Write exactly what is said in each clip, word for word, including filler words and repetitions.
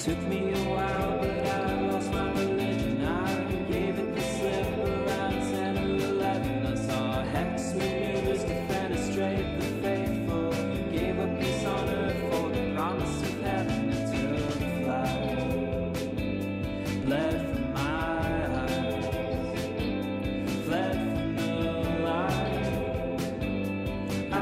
Took me a while, but I lost my religion. I gave it the slip around ten or eleven. I saw hex maneuvers to fenestrate the faithful. Gave up peace on earth for the promise of heaven until the flag bled from my eyes, fled from the light. I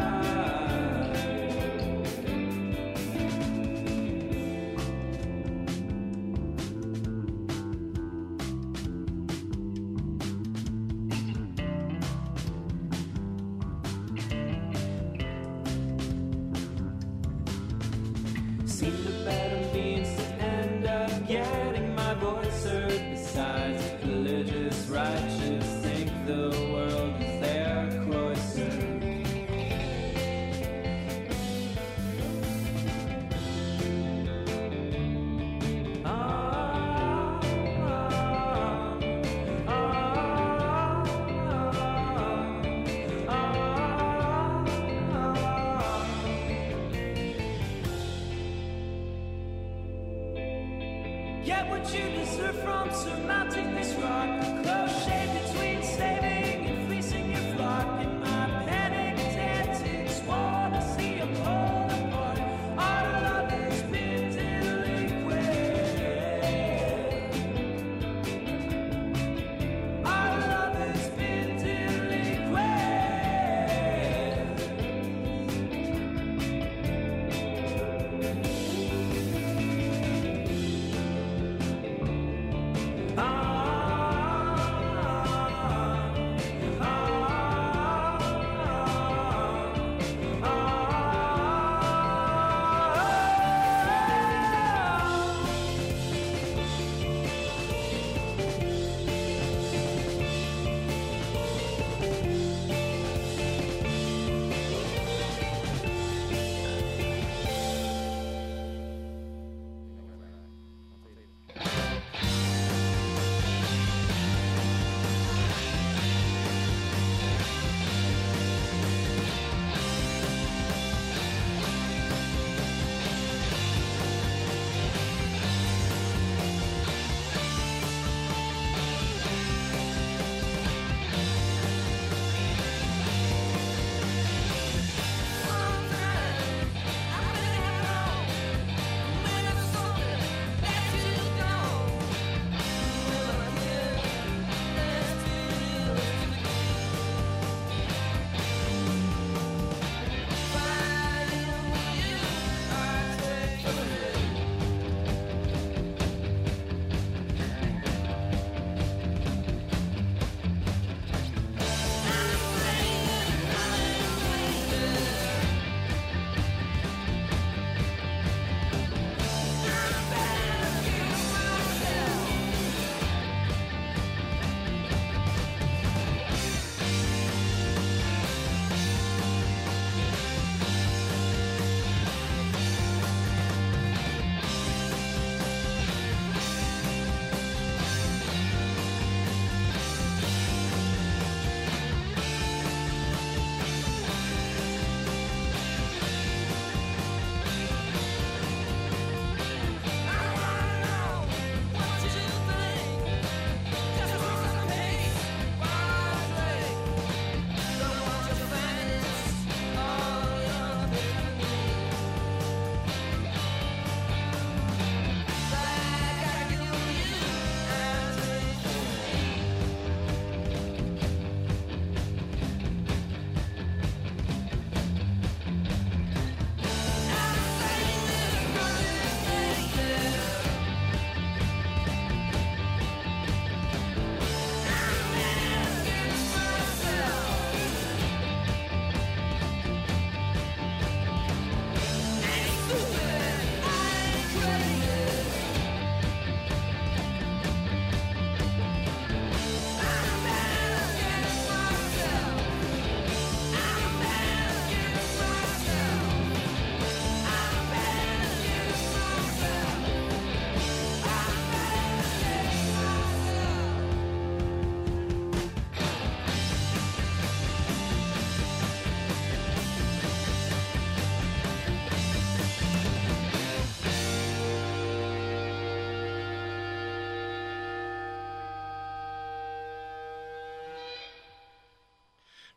seemed a better means to end up getting my voice heard. Besides, religious righteous think the world is their cloister. Ah, ah, ah, ah, ah. Get what you deserve from surmounting this rock. Close shade between saving and fleecing your flock. In my panic tactics, wanna see them pull apart. Our love has been delinquent. Our love has been delinquent. Ah,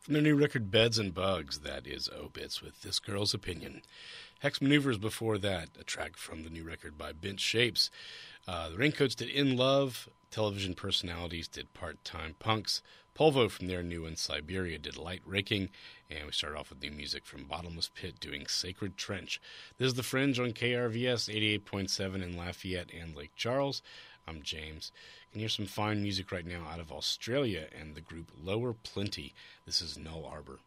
From their new record, Beds and Bugs, that is Obits with This Girl's Opinion. Hex Maneuvers before that, a track from the new record by Bent Shapes. Uh, the Raincoats did In Love. Television Personalities did Part-Time Punks. Polvo from their new In Siberia did Light Raking. And we started off with new music from Bottomless Pit doing Sacred Trench. This is The Fringe on K R V S eighty-eight point seven in Lafayette and Lake Charles. I'm James. You can hear some fine music right now out of Australia and the group Lower Plenty. This is Null Arbor.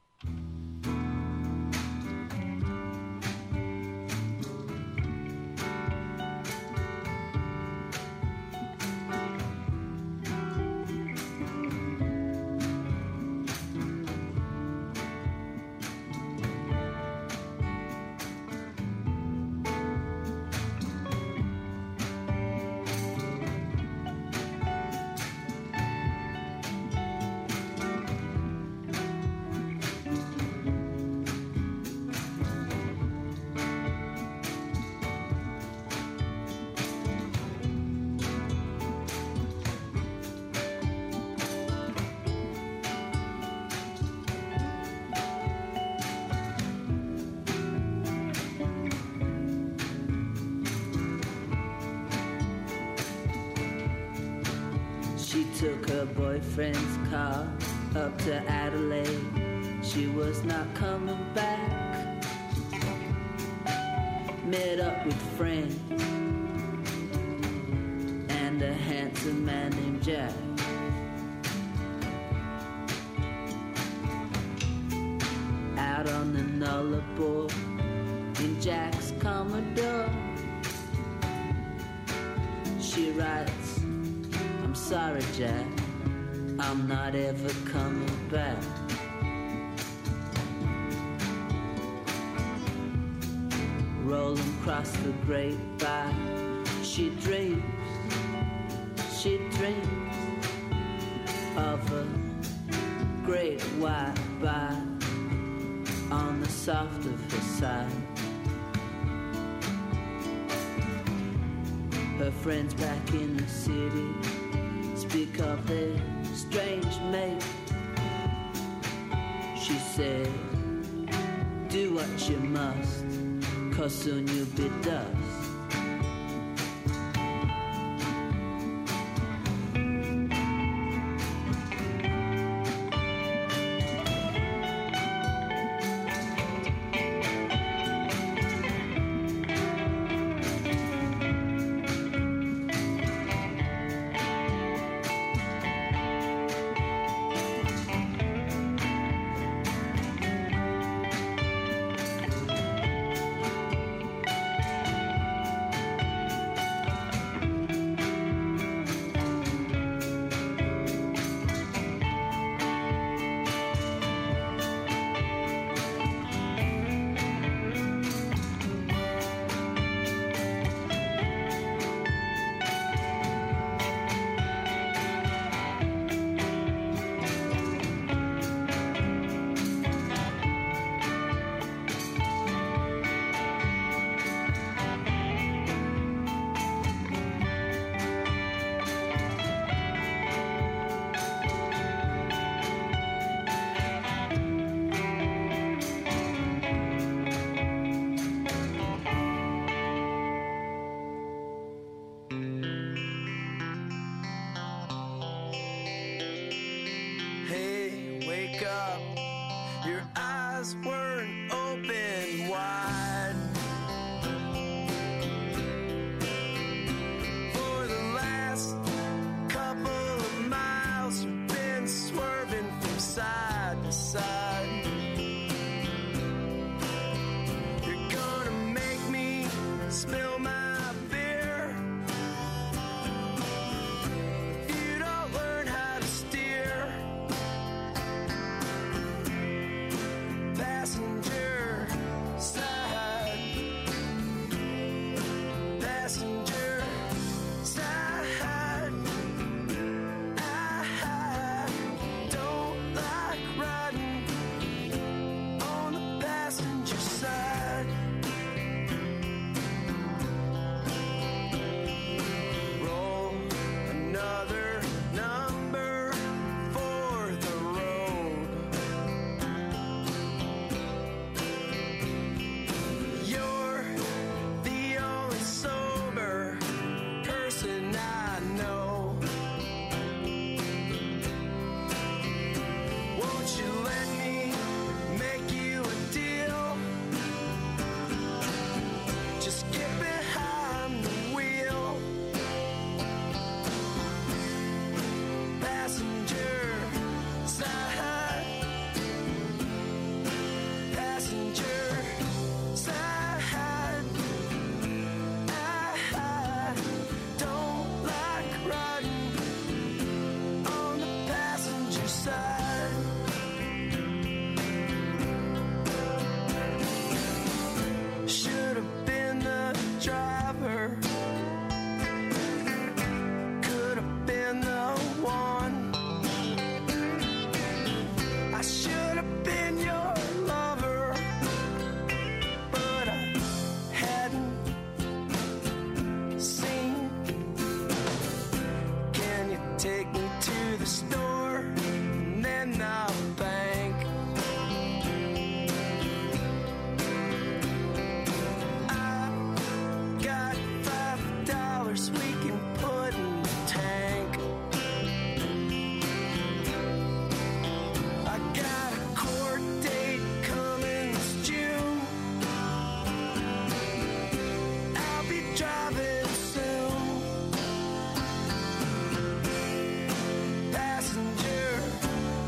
Took her boyfriend's car up to Adelaide. She was not coming back. Met up with friends and a handsome man named Jack. Out on the Nullarbor in Jack's Commodore, she writes, I'm sorry, Jack, I'm not ever coming back. Rolling across the grapevine, she dreams, she dreams of a great white bite on the soft of her side. Her friends back in the city speak of their strange mate. She said, do what you must, 'cause soon you'll be dust. Like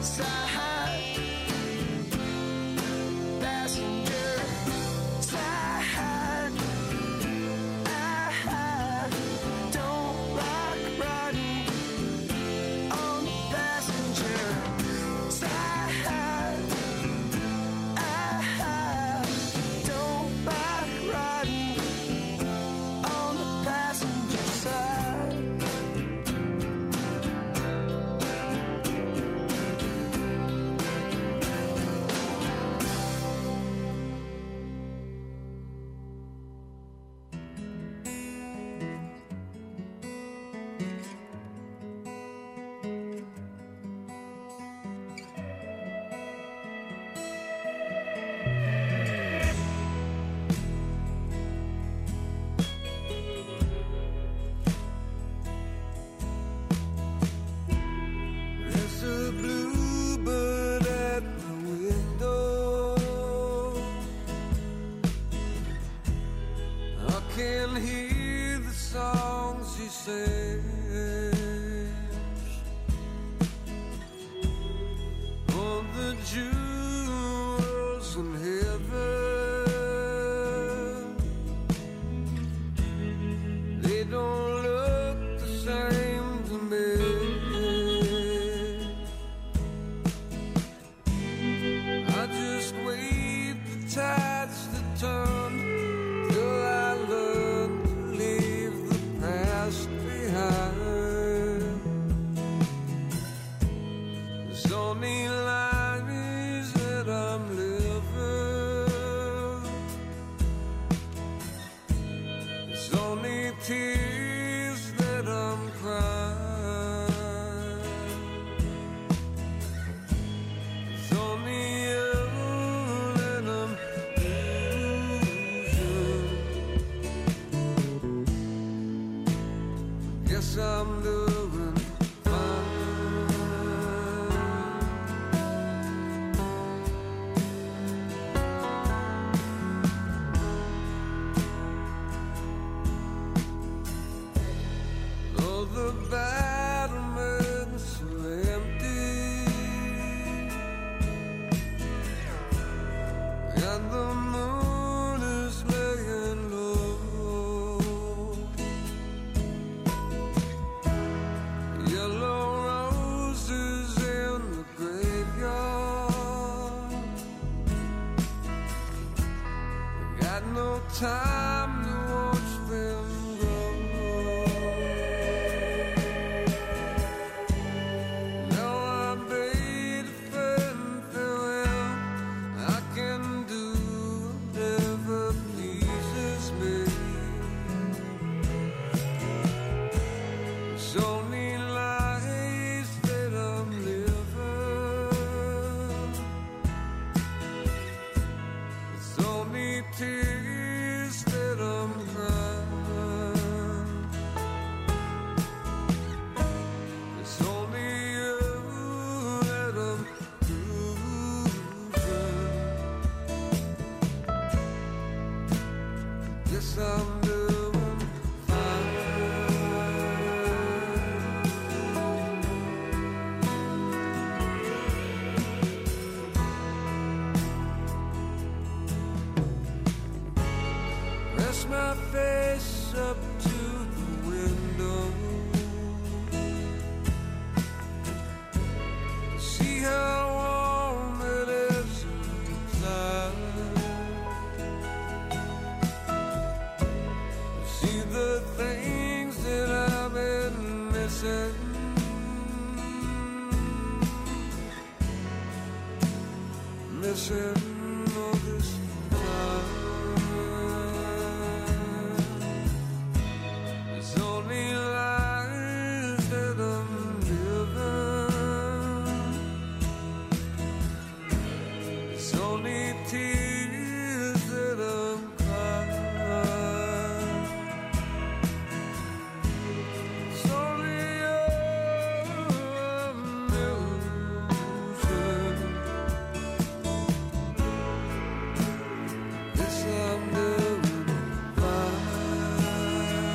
side, passenger side. I don't like riding on the passenger side. I don't like riding on the passenger side. There's a bluebird at my window. I can hear the songs he sings. All the jewels in heaven, they don't look the same to me. I just wait the tides to turn till I learn to leave the past behind. There's only lies that I'm living. There's only tears that I'm crying. It's only you that I'm losing. Guess I'm doing fine. All the battlements are empty, and the moon is laying low. Yellow roses in the graveyard. Got no time to watch them grow. Now I bade a friend farewell. I can do whatever pleases me. It's only lies that I'm living. It's only tears that I'm crying. It's only you that I'm losing. Yes, I'm doing fine. Rest my face up to the window, see how warm it is inside. See the things that I've been missing. Missing all this time. It's only lies that I'm living. It's only tears that I'm crying. It's only you I'm losing. Yes, I'm doing fine.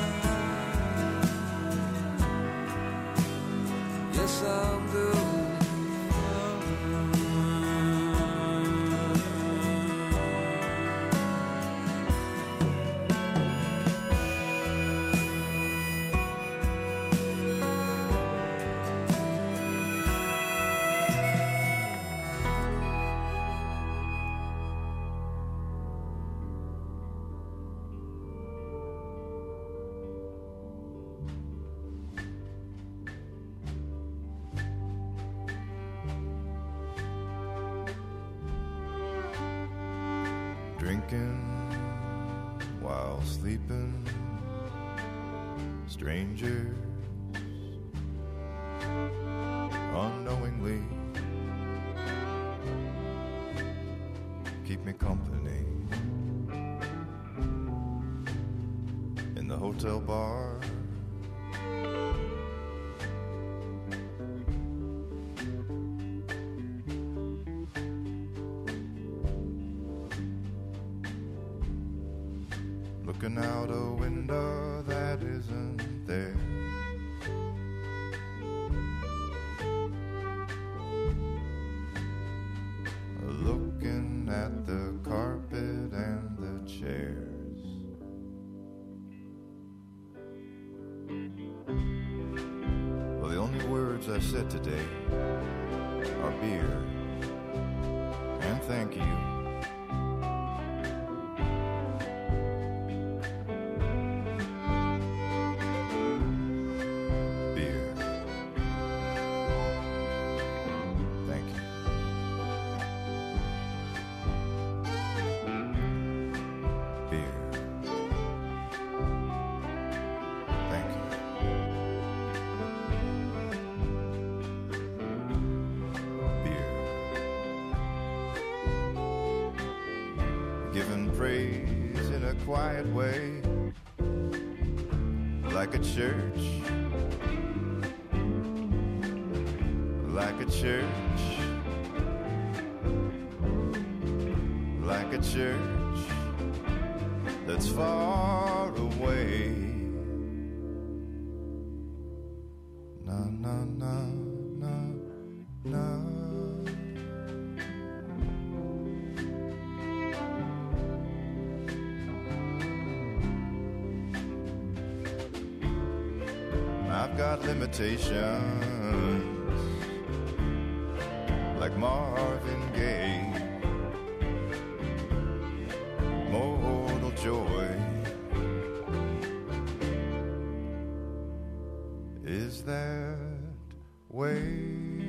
Yes, I'm doing fine. waking while sleeping, strangers unknowingly keep me company in the hotel bar. Looking out a window that isn't there. Looking at the carpet and the chairs. Well, the only words I said today are beer and thank you. Giving praise in a quiet way, like a church, like a church, like a church that's far away. Na na na na na. I've got limitations, like Marvin Gaye. Mortal joy is that way.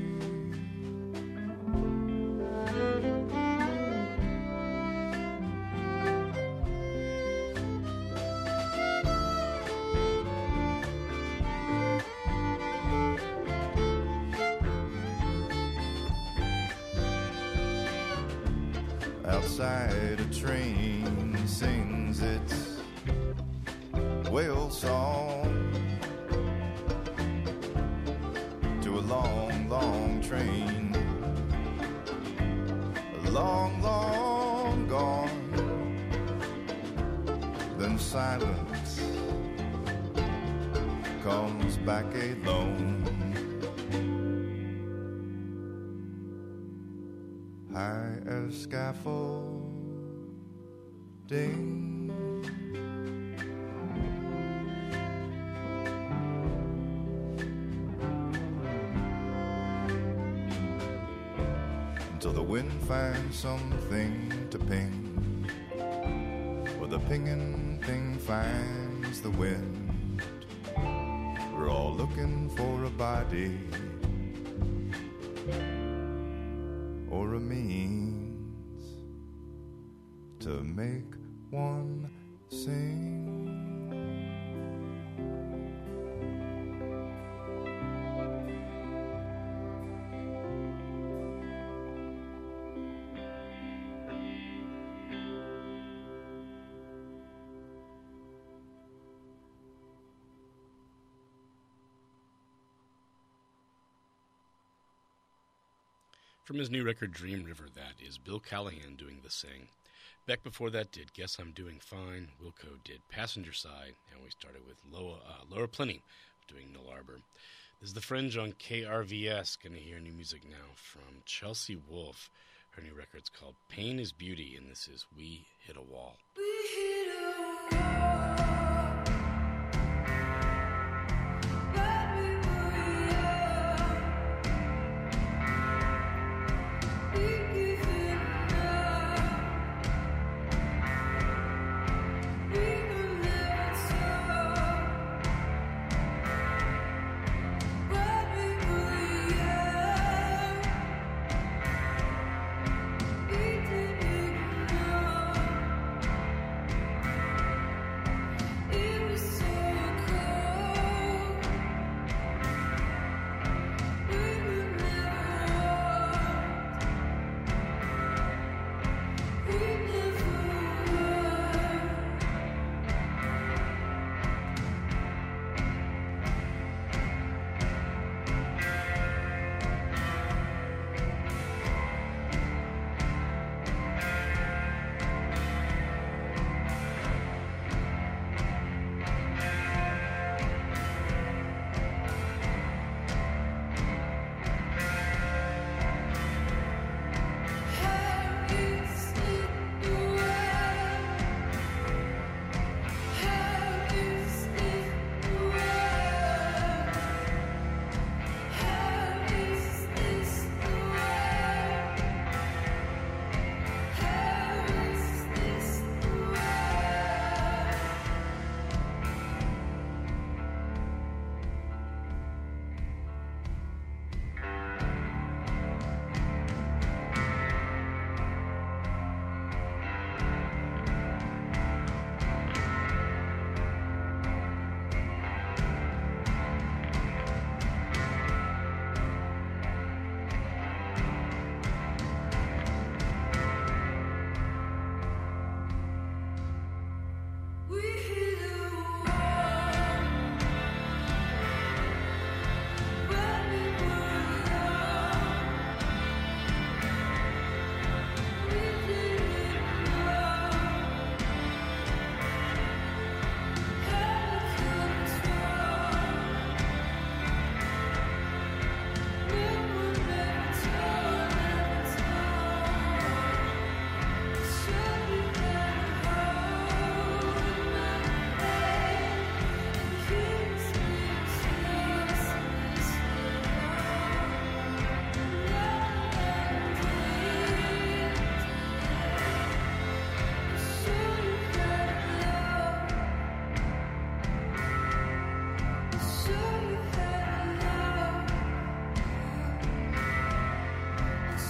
Outside a train sings its whale song to a long, long train, a long, long gone. Then silence comes back alone. High as scaffolding, until the wind finds something to ping, or the pinging thing finds the wind. We're all looking for a body or a means to make one sing. From his new record, Dream River, that is Bill Callahan doing the sing. Beck before that did Guess I'm Doing Fine. Wilco did Passenger Side. And we started with Loa, uh, Laura Plenty doing Null Arbor. This is The Fringe on K R V S. Going to hear new music now from Chelsea Wolfe. Her new record's called Pain is Beauty, and this is We Hit a Wall. We hit a wall. Yeah.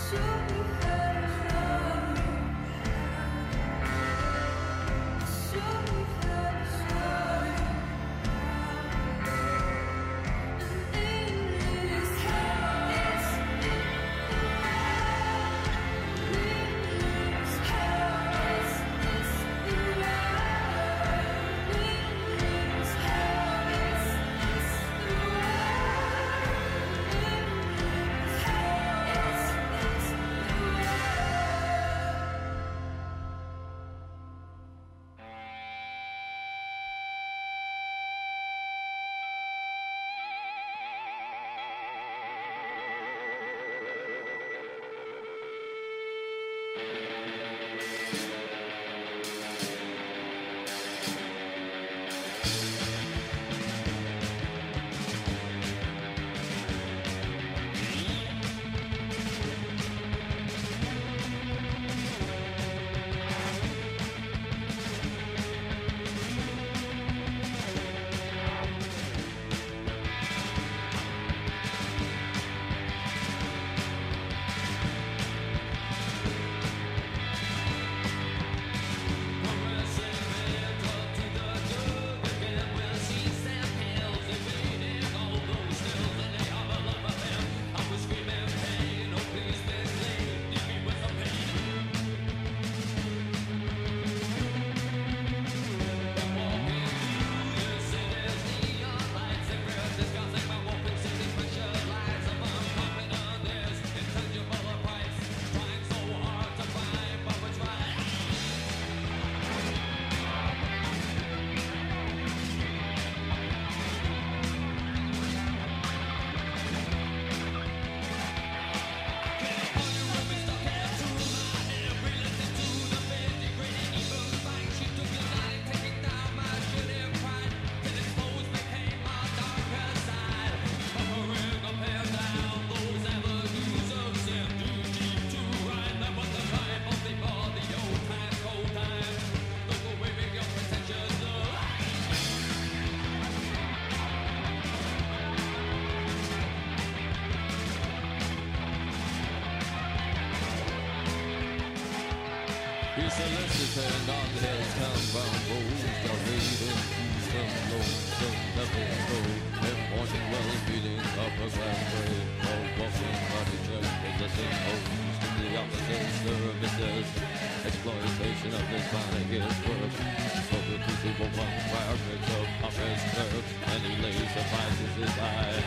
solicited on his town-bound roads, the raven, some lonesome episode, and morning well meeting up a glass grave, all walking body check, possessing hosts to the opposite services, exploitation of his body, his work, over to people one fragments of office clerk, and he lays suffices his eye.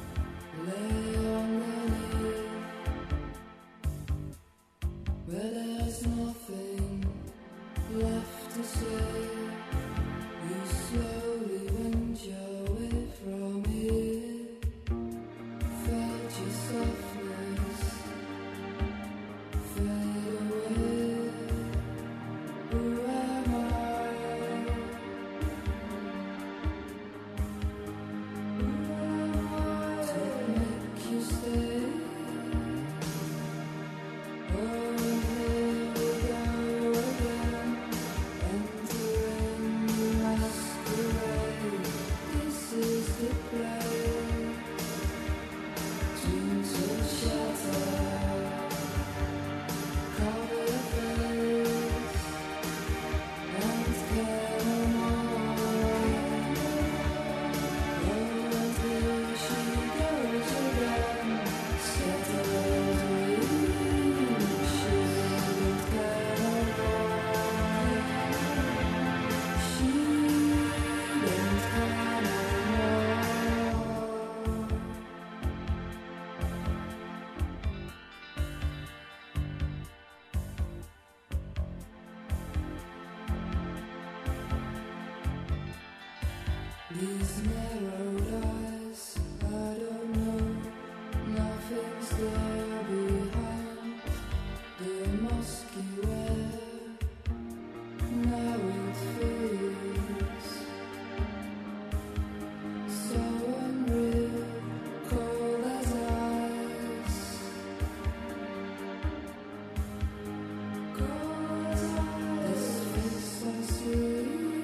But I These narrowed eyes, I don't know, nothing's there behind the musky wear. Now it feels so unreal, cold as ice. Cold as ice. This face I see.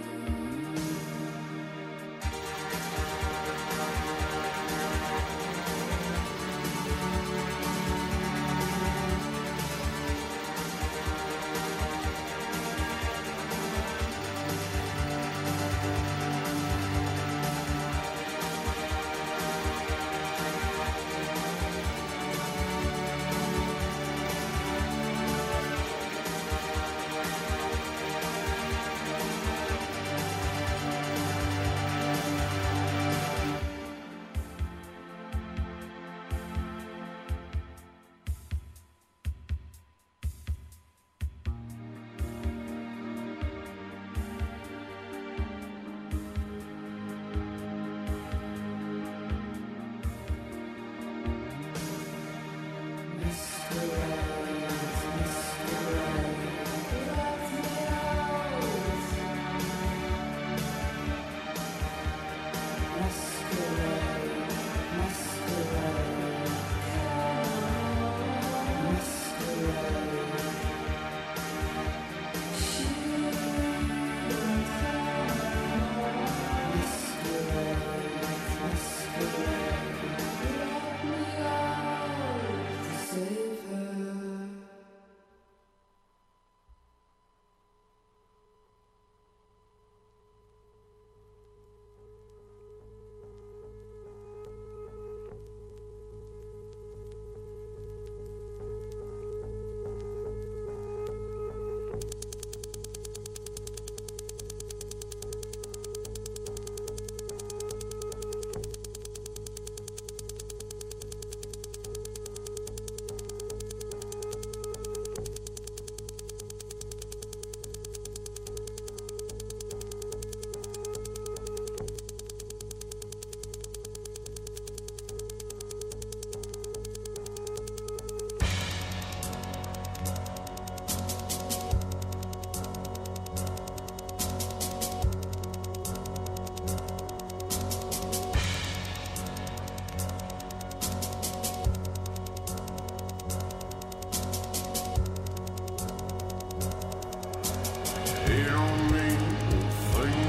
It don't mean a thing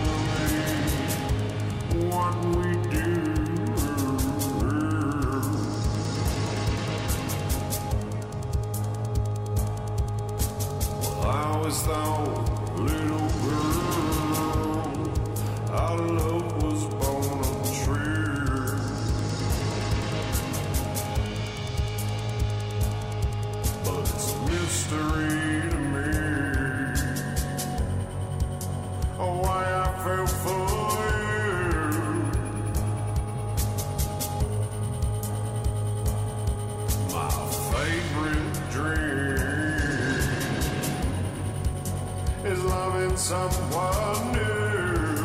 to me what we do. Well, I always thought, little girl, our love was born untrue. But it's a mystery to me. Oh, why I fell for you. My favorite dream. is loving someone new.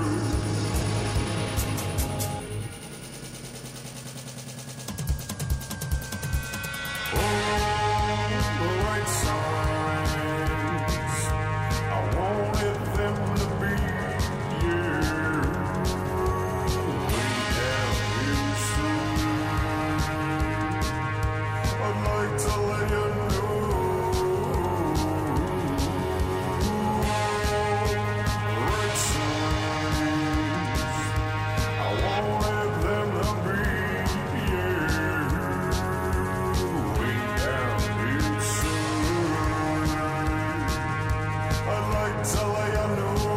Oh, right signs, I wanted them to be you. Way down here soon, I'd like to let you know. Right signs, I wanted them to be you. Way down here soon, I'd like to let you know.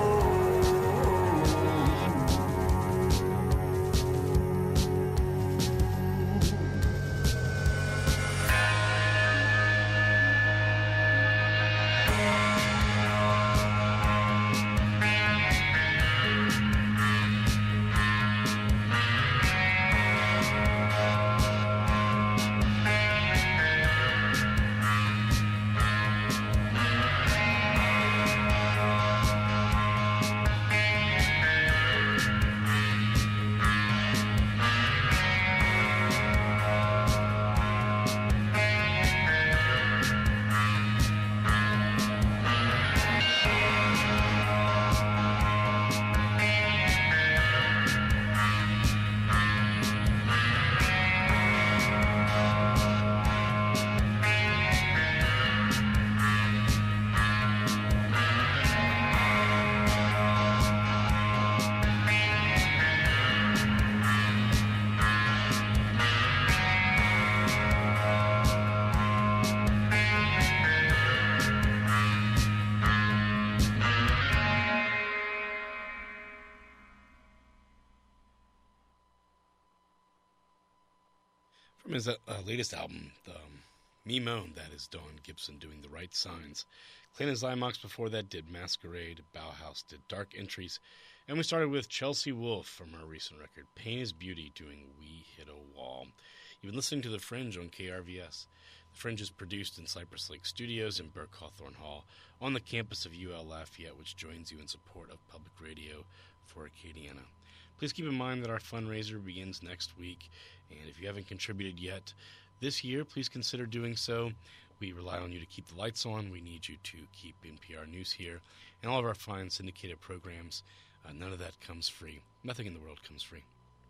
From his uh, latest album, the um, Me Moan, that is Don Gibson doing The Right Signs. Clan and Zymox before that did Masquerade, Bauhaus did Dark Entries, and we started with Chelsea Wolfe from her recent record, Pain is Beauty, doing We Hit a Wall. You've been listening to The Fringe on K R V S. The Fringe is produced in Cypress Lake Studios in Burke Hawthorne Hall on the campus of U L Lafayette, which joins you in support of public radio for Acadiana. Please keep in mind that our fundraiser begins next week, and if you haven't contributed yet this year, please consider doing so. We rely on you to keep the lights on. We need you to keep N P R News here and all of our fine syndicated programs. Uh, none of that comes free. Nothing in the world comes free.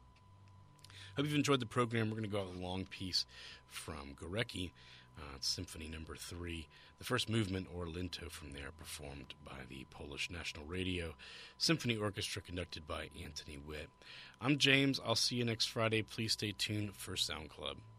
Hope you've enjoyed the program. We're going to go out with a long piece from Gorecki. Uh, it's Symphony Number Three, the first movement or Linto from there, performed by the Polish National Radio Symphony Orchestra, conducted by Anthony Witt. I'm James. I'll see you next Friday. Please stay tuned for Sound Club.